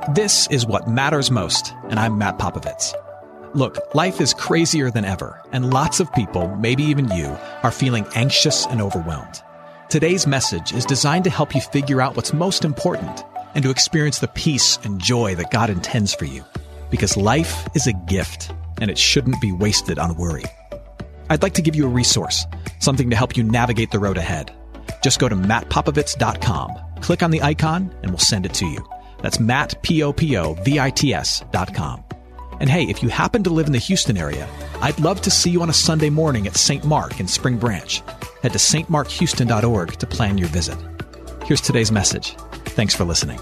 This is What Matters Most, and I'm Matt Popovits. Look, life is crazier than ever, and lots of people, maybe even you, are feeling anxious and overwhelmed. Today's message is designed to help you figure out what's most important and to experience the peace and joy that God intends for you. Because life is a gift, and it shouldn't be wasted on worry. I'd like to give you a resource, something to help you navigate the road ahead. Just go to mattpopovits.com, click on the icon, and we'll send it to you. That's mattpopovits.com. And hey, if you happen to live in the Houston area, I'd love to see you on a Sunday morning at St. Mark in Spring Branch. Head to stmarkhouston.org to plan your visit. Here's today's message. Thanks for listening.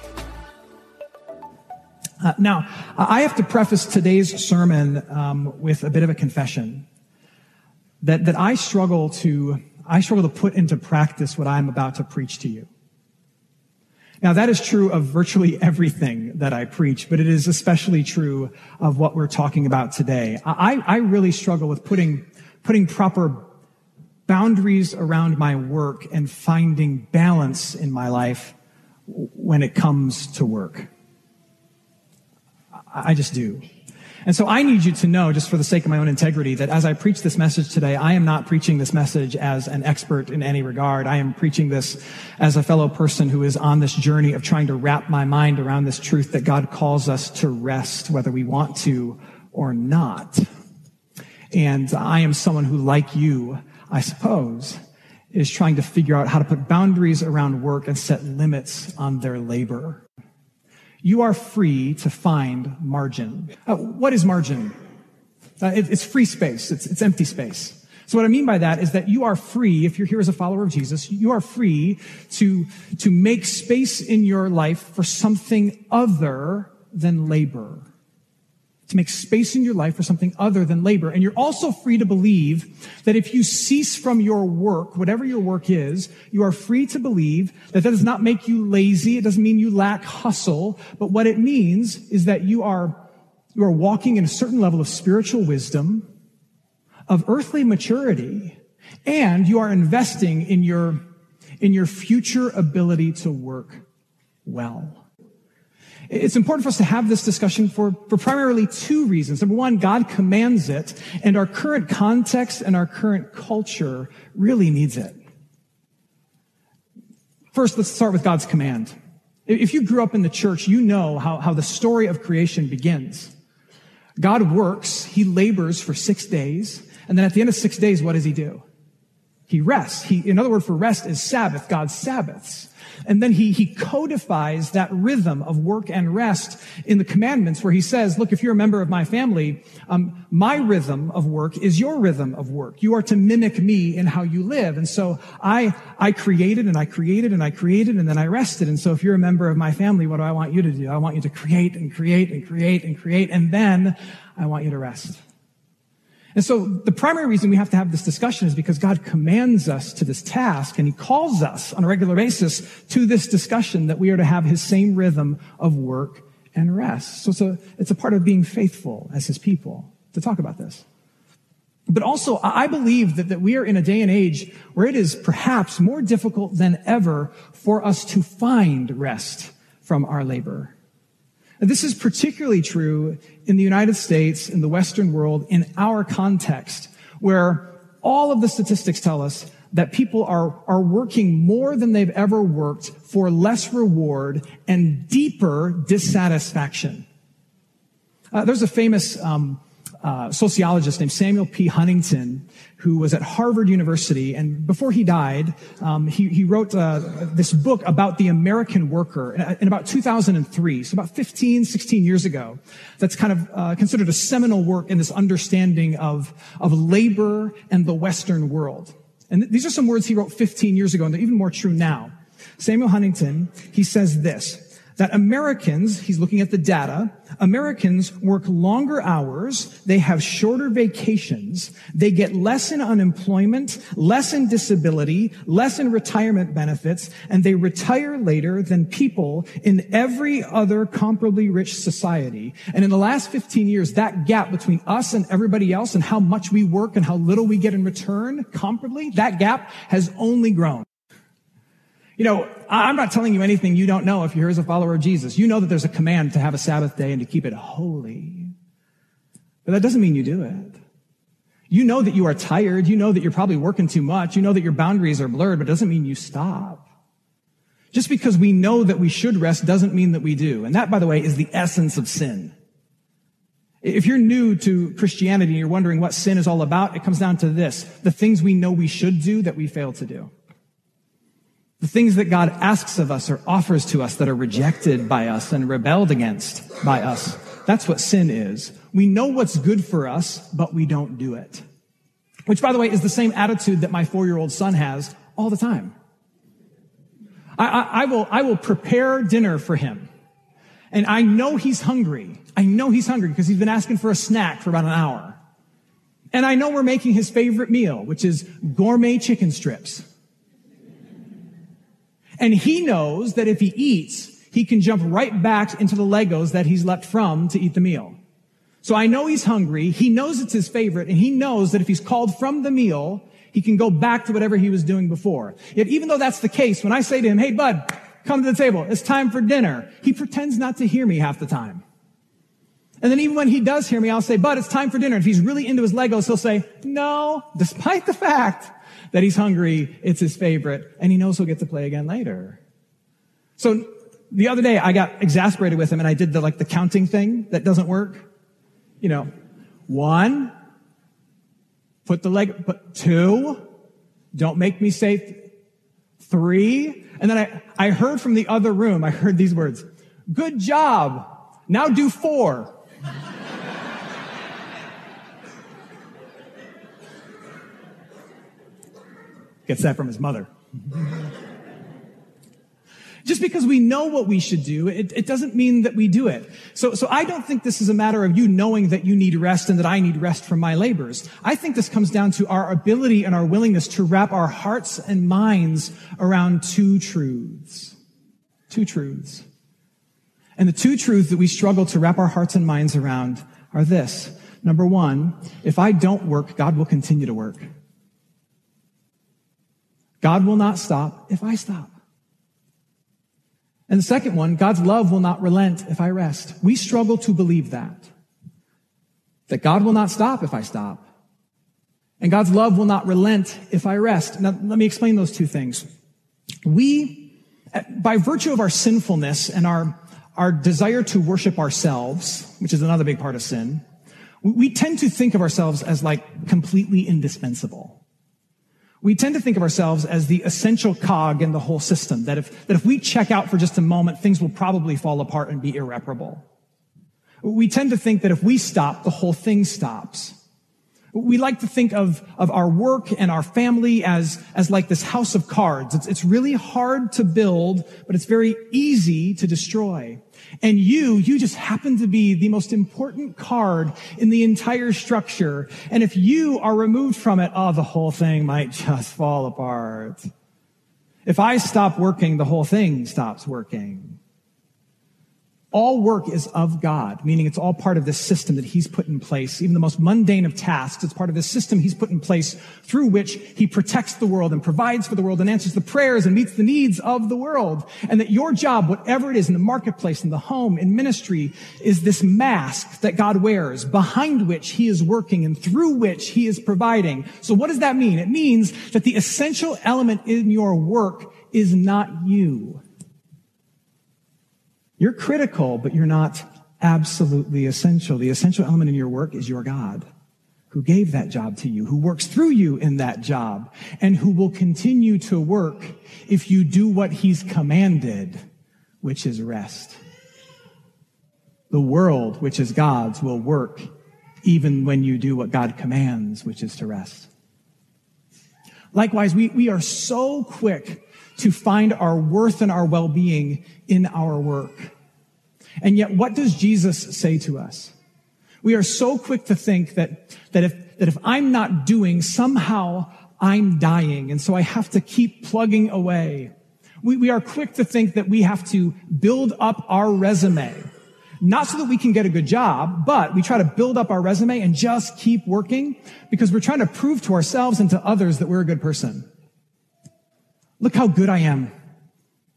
Now, I have to preface today's sermon with a bit of a confession that I struggle to put into practice what I'm about to preach to you. Now, that is true of virtually everything that I preach, but it is especially true of what we're talking about today. I really struggle with putting proper boundaries around my work and finding balance in my life when it comes to work. I just do. And so I need you to know, just for the sake of my own integrity, that as I preach this message today, I am not preaching this message as an expert in any regard. I am preaching this as a fellow person who is on this journey of trying to wrap my mind around this truth that God calls us to rest, whether we want to or not. And I am someone who, like you, I suppose, is trying to figure out how to put boundaries around work and set limits on their labor. You are free to find margin. What is margin? It's free space. It's empty space. So what I mean by that is that you are free, if you're here as a follower of Jesus, you are free to make space in your life for something other than labor. To make space in your life for something other than labor. And you're also free to believe that if you cease from your work, whatever your work is, you are free to believe that does not make you lazy. It doesn't mean you lack hustle. But what it means is that you are walking in a certain level of spiritual wisdom, of earthly maturity, and you are investing in your future ability to work well. It's important for us to have this discussion for primarily two reasons. Number one, God commands it, and our current context and our current culture really needs it. First, let's start with God's command. If you grew up in the church, you know how the story of creation begins. God works, He labors for 6 days, and then at the end of 6 days, what does He do? He rests. Another word for rest is Sabbath, God's Sabbaths. And then he codifies that rhythm of work and rest in the commandments where He says, look, if you're a member of my family, my rhythm of work is your rhythm of work. You are to mimic me in how you live. And so I created and I created and I created and then I rested. And so if you're a member of my family, what do I want you to do? I want you to create and create and create and create. And then I want you to rest. And so the primary reason we have to have this discussion is because God commands us to this task, and He calls us on a regular basis to this discussion that we are to have His same rhythm of work and rest. So it's a part of being faithful as His people to talk about this. But also, I believe that we are in a day and age where it is perhaps more difficult than ever for us to find rest from our labor. And this is particularly true in the United States, in the Western world, in our context, where all of the statistics tell us that people are working more than they've ever worked for less reward and deeper dissatisfaction. There's a famous sociologist named Samuel P. Huntington, who was at Harvard University, and before he died, he wrote this book about the American worker in about 2003, so about 16 years ago. That's kind of considered a seminal work in this understanding of labor and the Western world. And these are some words he wrote 15 years ago, and they're even more true now. Samuel Huntington, he says this, that Americans, he's looking at the data, Americans work longer hours, they have shorter vacations, they get less in unemployment, less in disability, less in retirement benefits, and they retire later than people in every other comparably rich society. And in the last 15 years, that gap between us and everybody else and how much we work and how little we get in return, comparably, that gap has only grown. I'm not telling you anything you don't know if you're here as a follower of Jesus. You know that there's a command to have a Sabbath day and to keep it holy. But that doesn't mean you do it. You know that you are tired. You know that you're probably working too much. You know that your boundaries are blurred, but it doesn't mean you stop. Just because we know that we should rest doesn't mean that we do. And that, by the way, is the essence of sin. If you're new to Christianity and you're wondering what sin is all about, it comes down to this: the things we know we should do that we fail to do. The things that God asks of us or offers to us that are rejected by us and rebelled against by us. That's what sin is. We know what's good for us, but we don't do it. Which, by the way, is the same attitude that my 4-year-old son has all the time. I will prepare dinner for him. And I know he's hungry. I know he's hungry because he's been asking for a snack for about an hour. And I know we're making his favorite meal, which is gourmet chicken strips. And he knows that if he eats, he can jump right back into the Legos that he's left from to eat the meal. So I know he's hungry. He knows it's his favorite. And he knows that if he's called from the meal, he can go back to whatever he was doing before. Yet even though that's the case, when I say to him, "Hey, bud, come to the table. It's time for dinner," he pretends not to hear me half the time. And then even when he does hear me, I'll say, "Bud, it's time for dinner." If he's really into his Legos, he'll say, "No," despite the fact that he's hungry, it's his favorite, and he knows he'll get to play again later. So the other day, I got exasperated with him, and I did the counting thing that doesn't work. 1, put 2, don't make me say 3. And then I heard from the other room, I heard these words: "Good job. Now do 4. Gets that from his mother. Just because we know what we should do, it doesn't mean that we do it. So I don't think this is a matter of you knowing that you need rest and that I need rest from my labors. I think this comes down to our ability and our willingness to wrap our hearts and minds around 2 truths. 2 truths. And the 2 truths that we struggle to wrap our hearts and minds around are this. Number 1, if I don't work, God will continue to work. God will not stop if I stop. And the second one, God's love will not relent if I rest. We struggle to believe that God will not stop if I stop. And God's love will not relent if I rest. Now, let me explain those 2 things. We, by virtue of our sinfulness and our desire to worship ourselves, which is another big part of sin, we tend to think of ourselves as completely indispensable. We tend to think of ourselves as the essential cog in the whole system, that if we check out for just a moment, things will probably fall apart and be irreparable. We tend to think that if we stop, the whole thing stops. We like to think of our work and our family as like this house of cards. It's really hard to build, but it's very easy to destroy. And you just happen to be the most important card in the entire structure. And if you are removed from it, the whole thing might just fall apart. If I stop working, the whole thing stops working. All work is of God, meaning it's all part of this system that he's put in place. Even the most mundane of tasks, it's part of this system he's put in place through which he protects the world and provides for the world and answers the prayers and meets the needs of the world. And that your job, whatever it is in the marketplace, in the home, in ministry, is this mask that God wears behind which he is working and through which he is providing. So what does that mean? It means that the essential element in your work is not you. You're critical, but you're not absolutely essential. The essential element in your work is your God, who gave that job to you, who works through you in that job, and who will continue to work if you do what he's commanded, which is rest. The world, which is God's, will work even when you do what God commands, which is to rest. Likewise, we are so quick to find our worth and our well-being in our work. And yet, what does Jesus say to us? We are so quick to think that if I'm not doing, somehow I'm dying, and so I have to keep plugging away. We are quick to think that we have to build up our resume, not so that we can get a good job, but we try to build up our resume and just keep working because we're trying to prove to ourselves and to others that we're a good person. Look how good I am.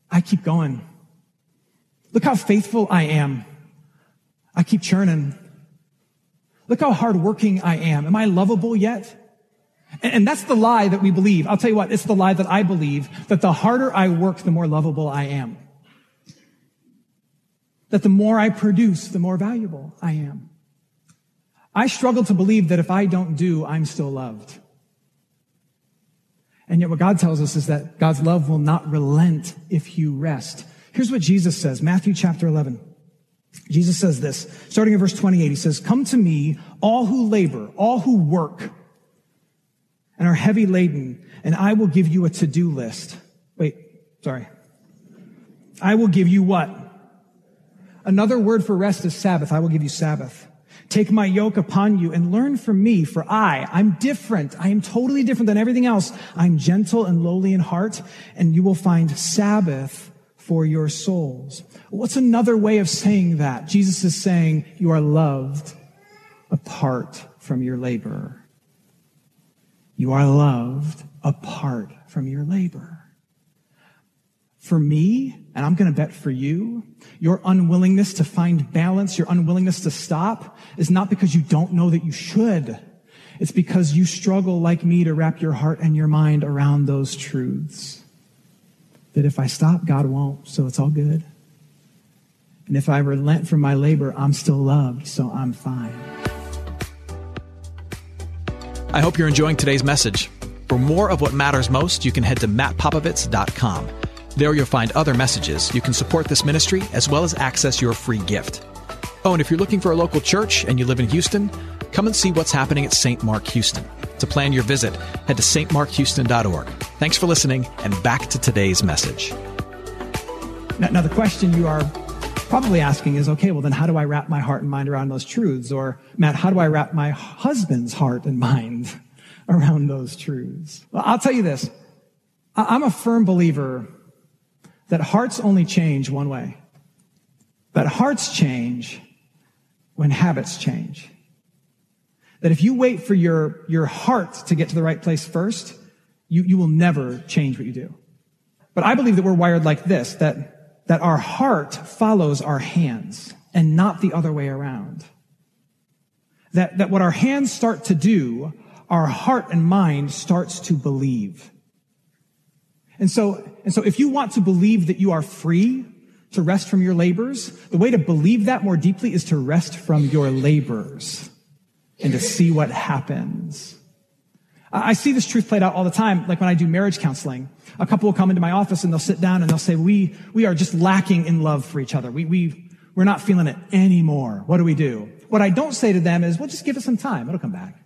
I keep going. Look how faithful I am. I keep churning. Look how hardworking I am. Am I lovable yet? And that's the lie that we believe. I'll tell you what, it's the lie that I believe, that the harder I work, the more lovable I am. That the more I produce, the more valuable I am. I struggle to believe that if I don't do, I'm still loved. And yet what God tells us is that God's love will not relent if you rest. Here's what Jesus says, Matthew chapter 11. Jesus says this, starting in verse 28, he says, "Come to me, all who labor, all who work, and are heavy laden, and I will give you a to-do list." I will give you what? Another word for rest is Sabbath. I will give you Sabbath. "Take my yoke upon you and learn from me, for I'm different. I am totally different than everything else. I'm gentle and lowly in heart, and you will find Sabbath for your souls." What's another way of saying that? Jesus is saying you are loved apart from your labor. You are loved apart from your labor. For me, and I'm going to bet for you, your unwillingness to find balance, your unwillingness to stop is not because you don't know that you should. It's because you struggle like me to wrap your heart and your mind around those truths. That if I stop, God won't, so it's all good. And if I relent from my labor, I'm still loved, so I'm fine. I hope you're enjoying today's message. For more of what matters most, you can head to mattpopovits.com. There you'll find other messages. You can support this ministry as well as access your free gift. Oh, and if you're looking for a local church and you live in Houston, come and see what's happening at St. Mark Houston. To plan your visit, head to stmarkhouston.org. Thanks for listening, and back to today's message. Now the question you are probably asking is, okay, well then how do I wrap my heart and mind around those truths? Or, Matt, how do I wrap my husband's heart and mind around those truths? Well, I'll tell you this. I'm a firm believer that hearts only change one way. That hearts change when habits change. That if you wait for your heart to get to the right place first, you will never change what you do. But I believe that we're wired like this, that our heart follows our hands and not the other way around. That what our hands start to do, our heart and mind starts to believe. And so if you want to believe that you are free to rest from your labors, the way to believe that more deeply is to rest from your labors and to see what happens. I see this truth played out all the time, like when I do marriage counseling. A couple will come into my office and they'll sit down and they'll say, we are just lacking in love for each other. We're not feeling it anymore. What do we do? What I don't say to them is, well, just give it some time. It'll come back.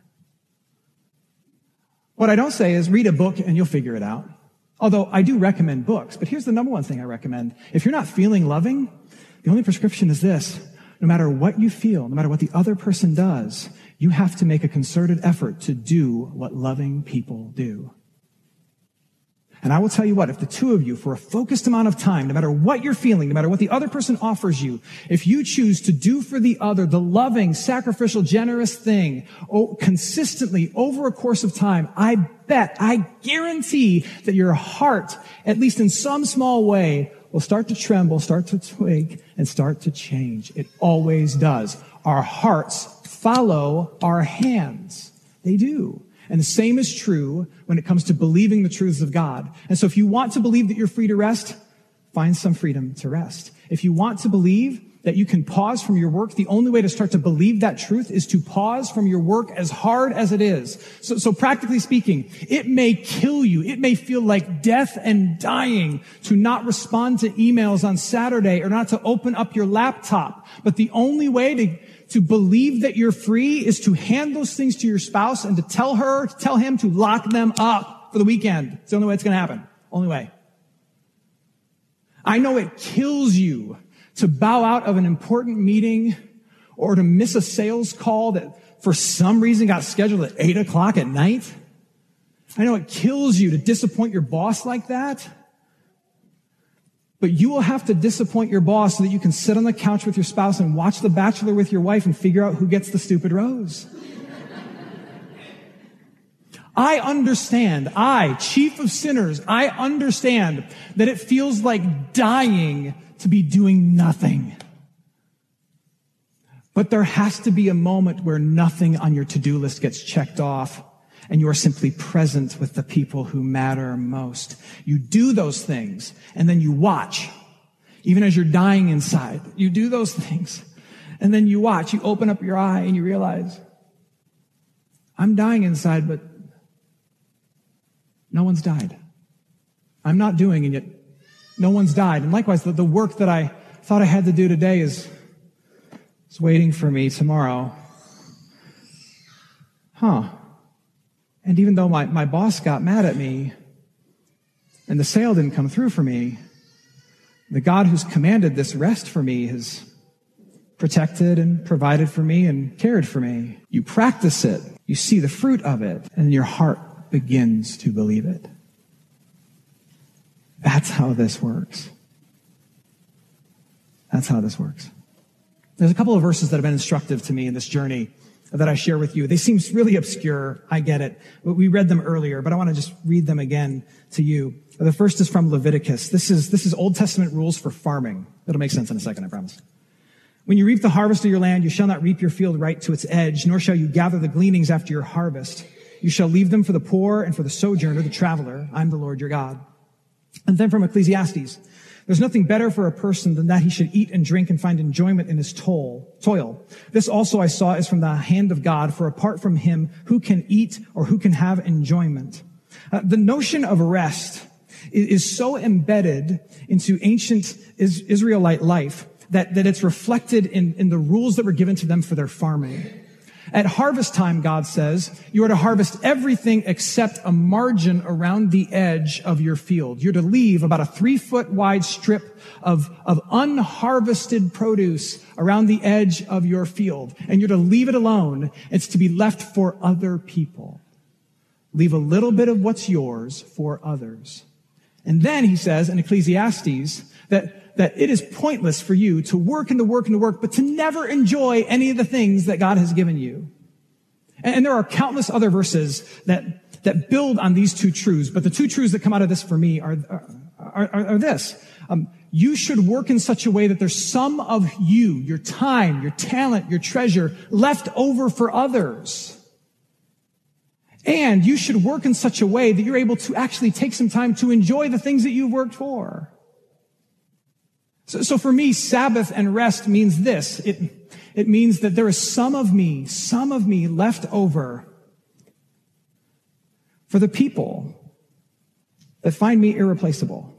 What I don't say is, read a book and you'll figure it out. Although I do recommend books, but here's the number one thing I recommend. If you're not feeling loving, the only prescription is this. No matter what you feel, no matter what the other person does, you have to make a concerted effort to do what loving people do. And I will tell you what, if the two of you, for a focused amount of time, no matter what you're feeling, no matter what the other person offers you, if you choose to do for the other the loving, sacrificial, generous thing, consistently over a course of time, I guarantee that your heart, at least in some small way, will start to tremble, start to twig, and start to change. It always does. Our hearts follow our hands. They do. And the same is true when it comes to believing the truths of God. And so if you want to believe that you're free to rest, find some freedom to rest. If you want to believe that you can pause from your work, the only way to start to believe that truth is to pause from your work as hard as it is. So practically speaking, it may kill you. It may feel like death and dying to not respond to emails on Saturday or not to open up your laptop. But the only way to believe that you're free is to hand those things to your spouse and to tell him to lock them up for the weekend. It's the only way it's going to happen. Only way. I know it kills you to bow out of an important meeting or to miss a sales call that for some reason got scheduled at 8:00 at night. I know it kills you to disappoint your boss like that. But you will have to disappoint your boss so that you can sit on the couch with your spouse and watch The Bachelor with your wife and figure out who gets the stupid rose. I understand, chief of sinners, I understand that it feels like dying to be doing nothing. But there has to be a moment where nothing on your to-do list gets checked off and you are simply present with the people who matter most. You do those things and then you watch. Even as you're dying inside, you do those things and then you watch. You open up your eye and you realize, I'm dying inside, but no one's died. I'm not doing, and yet no one's died. And likewise, the work that I thought I had to do today is waiting for me tomorrow. And even though my boss got mad at me and the sale didn't come through for me, the God who's commanded this rest for me has protected and provided for me and cared for me. You practice it, you see the fruit of it, and your heart begins to believe it. That's how this works. That's how this works. There's a couple of verses that have been instructive to me in this journey that I share with you. They seem really obscure. I get it. We read them earlier, but I want to just read them again to you. The first is from Leviticus. This is Old Testament rules for farming. It'll make sense in a second, I promise. When you reap the harvest of your land, you shall not reap your field right to its edge, nor shall you gather the gleanings after your harvest. You shall leave them for the poor and for the sojourner, the traveler. I'm the Lord your God. And then from Ecclesiastes, there's nothing better for a person than that he should eat and drink and find enjoyment in his toil. This also I saw is from the hand of God, for apart from him, who can eat or who can have enjoyment? The notion of rest is so embedded into ancient Israelite life that it's reflected in the rules that were given to them for their farming. At harvest time, God says, you are to harvest everything except a margin around the edge of your field. You're to leave about a 3-foot wide strip of unharvested produce around the edge of your field. And you're to leave it alone. It's to be left for other people. Leave a little bit of what's yours for others. And then he says in Ecclesiastes that it is pointless for you to work and to work and to work, but to never enjoy any of the things that God has given you. And there are countless other verses that build on these two truths, but the two truths that come out of this for me are this. You should work in such a way that there's some of you, your time, your talent, your treasure left over for others. And you should work in such a way that you're able to actually take some time to enjoy the things that you've worked for. So for me, Sabbath and rest means this. It means that there is some of me left over for the people that find me irreplaceable,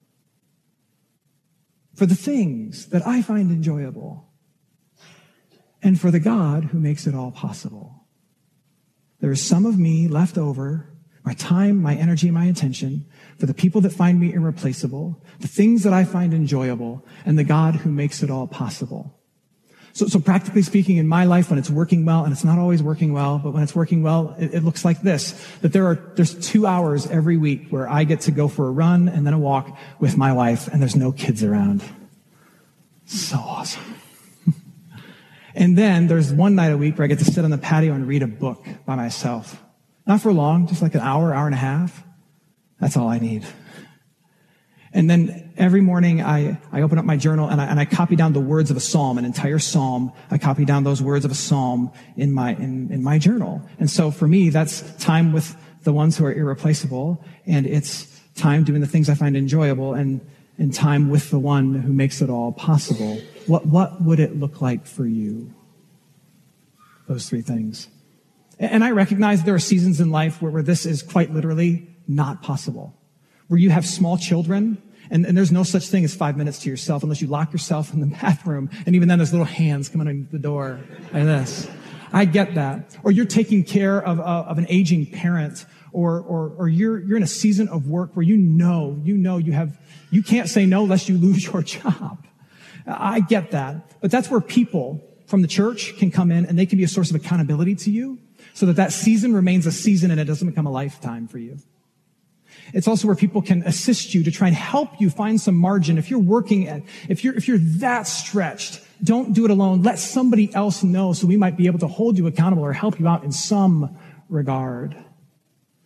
for the things that I find enjoyable, and for the God who makes it all possible. There is some of me left over, my time, my energy, my attention, for the people that find me irreplaceable, the things that I find enjoyable, and the God who makes it all possible. So practically speaking, in my life, when it's working well, and it's not always working well, but when it's working well, it looks like this, that there's 2 hours every week where I get to go for a run and then a walk with my wife, and there's no kids around. So awesome. And then there's one night a week where I get to sit on the patio and read a book by myself. Not for long, just like an hour and a half. That's all I need. And then every morning I open up my journal and I copy down the words of a psalm, an entire psalm. I copy down those words of a psalm in my journal. And so for me, that's time with the ones who are irreplaceable, and it's time doing the things I find enjoyable, and time with the one who makes it all possible. What would it look like for you? Those three things. And I recognize there are seasons in life where this is quite literally not possible. Where you have small children, and there's no such thing as 5 minutes to yourself unless you lock yourself in the bathroom, and even then there's little hands coming in the door like this. I get that. Or you're taking care of an aging parent, or you're in a season of work where you can't say no lest you lose your job. I get that. But that's where people from the church can come in and they can be a source of accountability to you so that season remains a season and it doesn't become a lifetime for you. It's also where people can assist you to try and help you find some margin. If you're that stretched, don't do it alone. Let somebody else know so we might be able to hold you accountable or help you out in some regard.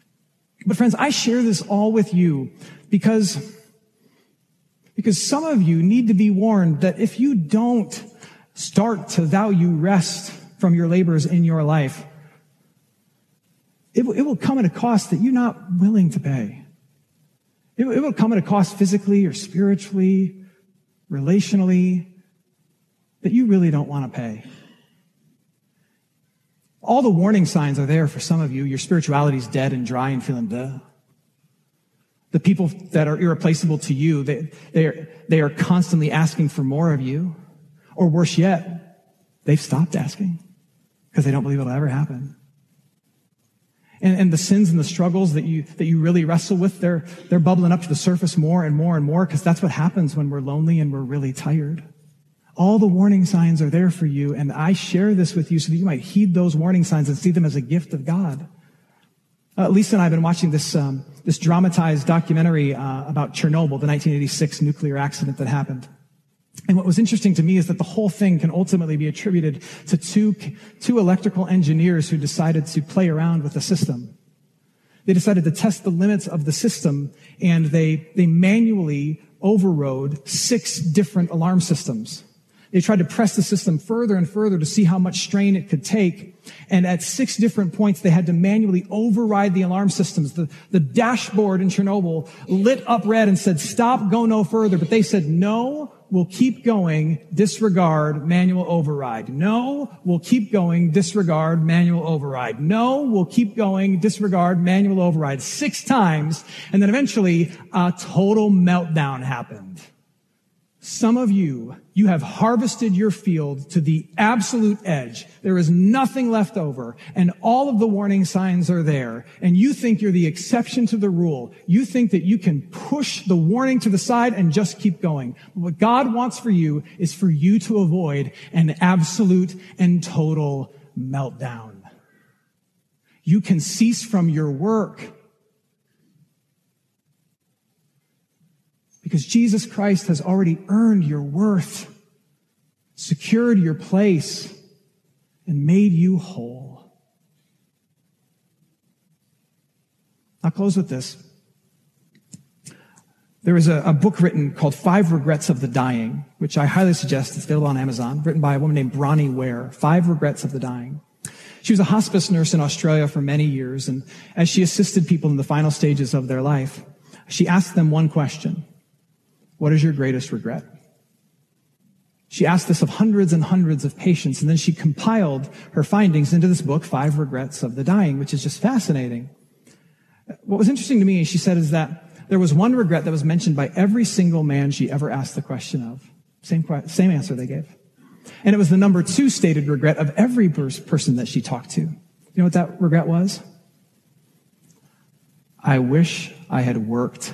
But friends, I share this all with you because some of you need to be warned that if you don't start to value rest from your labors in your life, it will come at a cost that you're not willing to pay. It will come at a cost physically or spiritually, relationally, that you really don't want to pay. All the warning signs are there for some of you. Your spirituality is dead and dry and feeling bleh. The people that are irreplaceable to you, they are constantly asking for more of you. Or worse yet, they've stopped asking because they don't believe it'll ever happen. And the sins and the struggles that you really wrestle with, they're bubbling up to the surface more and more and more, because that's what happens when we're lonely and we're really tired. All the warning signs are there for you, and I share this with you so that you might heed those warning signs and see them as a gift of God. Lisa and I have been watching this dramatized documentary about Chernobyl, the 1986 nuclear accident that happened. And what was interesting to me is that the whole thing can ultimately be attributed to two electrical engineers who decided to play around with the system. They decided to test the limits of the system, and they manually overrode 6 different alarm systems. They tried to press the system further and further to see how much strain it could take. And at 6 different points, they had to manually override the alarm systems. The dashboard in Chernobyl lit up red and said, "Stop, go no further." But they said, "No, we'll keep going, disregard, manual override. No, we'll keep going, disregard, manual override. No, we'll keep going, disregard, manual override." 6 times. And then eventually a total meltdown happened. Some of you have harvested your field to the absolute edge. There is nothing left over, and all of the warning signs are there, and you think you're the exception to the rule. You think that you can push the warning to the side and just keep going. But what God wants for you is for you to avoid an absolute and total meltdown. You can cease from your work because Jesus Christ has already earned your worth, secured your place, and made you whole. I'll close with this. There was a book written called 5 Regrets of the Dying, which I highly suggest. It's available on Amazon, written by a woman named Bronnie Ware. 5 Regrets of the Dying. She was a hospice nurse in Australia for many years, and as she assisted people in the final stages of their life, she asked them one question: what is your greatest regret? She asked this of hundreds and hundreds of patients, and then she compiled her findings into this book, 5 Regrets of the Dying, which is just fascinating. What was interesting to me, she said, is that there was one regret that was mentioned by every single man she ever asked the question of. Same answer they gave. And it was the number 2 stated regret of every person that she talked to. You know what that regret was? I wish I had worked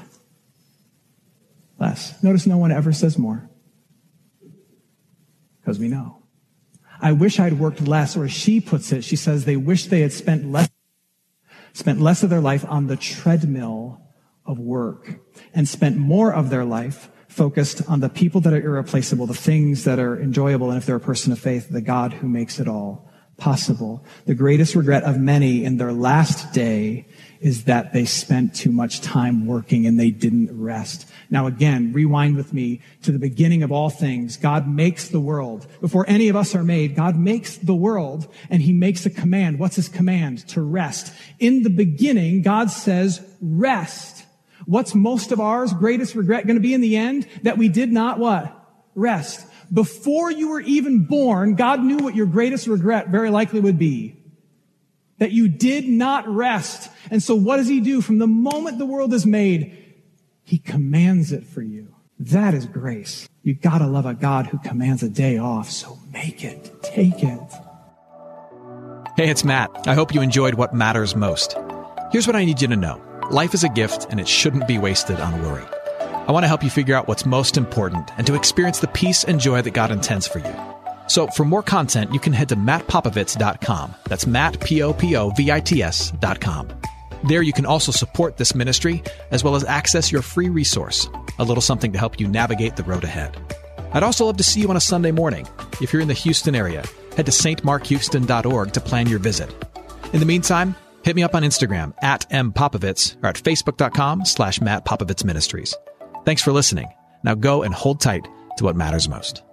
less. Notice no one ever says more, because we know. I wish I'd worked less, or as she puts it, she says they wish they had spent less of their life on the treadmill of work and spent more of their life focused on the people that are irreplaceable, the things that are enjoyable, and if they're a person of faith, the God who makes it all possible. The greatest regret of many in their last day is that they spent too much time working and they didn't rest. Now again, rewind with me to the beginning of all things. God makes the world. Before any of us are made, God makes the world, and he makes a command. What's his command? To rest. In the beginning, God says, rest. What's most of ours greatest regret going to be in the end? That we did not what? Rest. Before you were even born, God knew what your greatest regret very likely would be. That you did not rest. And so what does he do? From the moment the world is made, he commands it for you. That is grace. You gotta love a God who commands a day off, so make it. Take it. Hey, it's Matt. I hope you enjoyed What Matters Most. Here's what I need you to know. Life is a gift, and it shouldn't be wasted on worry. I want to help you figure out what's most important and to experience the peace and joy that God intends for you. So for more content, you can head to mattpopovits.com. That's Matt, Popovits.com. There you can also support this ministry, as well as access your free resource, a little something to help you navigate the road ahead. I'd also love to see you on a Sunday morning. If you're in the Houston area, head to stmarkhouston.org to plan your visit. In the meantime, Hit me up on Instagram at @mpopovits or at facebook.com/Matt Popovits Ministries. Thanks for listening. Now go and hold tight to what matters most.